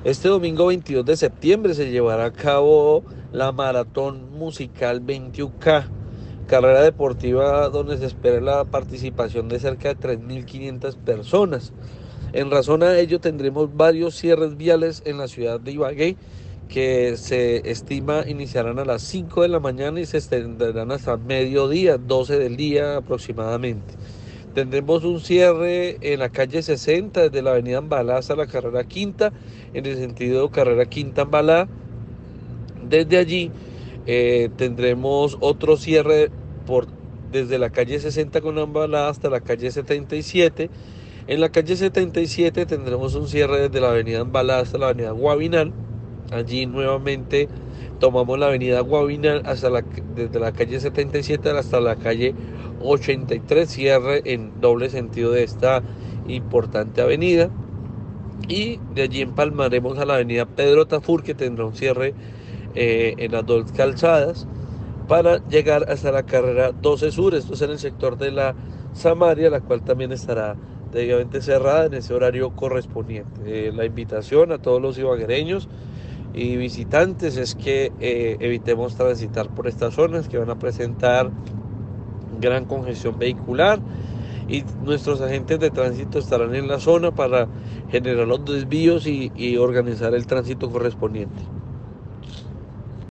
Este domingo 22 de septiembre se llevará a cabo la Maratón Musical 21K, carrera deportiva donde se espera la participación de cerca de 3.500 personas. En razón a ello tendremos varios cierres viales en la ciudad de Ibagué que se estima iniciarán a las 5 de la mañana y se extenderán hasta mediodía, 12 del día aproximadamente. Tendremos un cierre en la calle 60 desde la avenida Ambalá hasta la carrera quinta, en el sentido carrera quinta Ambalá. Desde allí tendremos otro cierre por, desde la calle 60 con Ambalá hasta la calle 77. En la calle 77 tendremos un cierre desde la avenida Ambalá hasta la avenida Guavinal. Allí nuevamente tomamos la avenida Guavinal desde la calle 77 hasta la calle 83, cierre en doble sentido de esta importante avenida. Y de allí empalmaremos a la avenida Pedro Tafur, que tendrá un cierre en las dos calzadas, para llegar hasta la carrera 12 Sur. Esto es en el sector de la Samaria, la cual también estará debidamente cerrada en ese horario correspondiente. La invitación a todos los ibaguereños y visitantes es que evitemos transitar por estas zonas que van a presentar gran congestión vehicular, y nuestros agentes de tránsito estarán en la zona para generar los desvíos y organizar el tránsito correspondiente.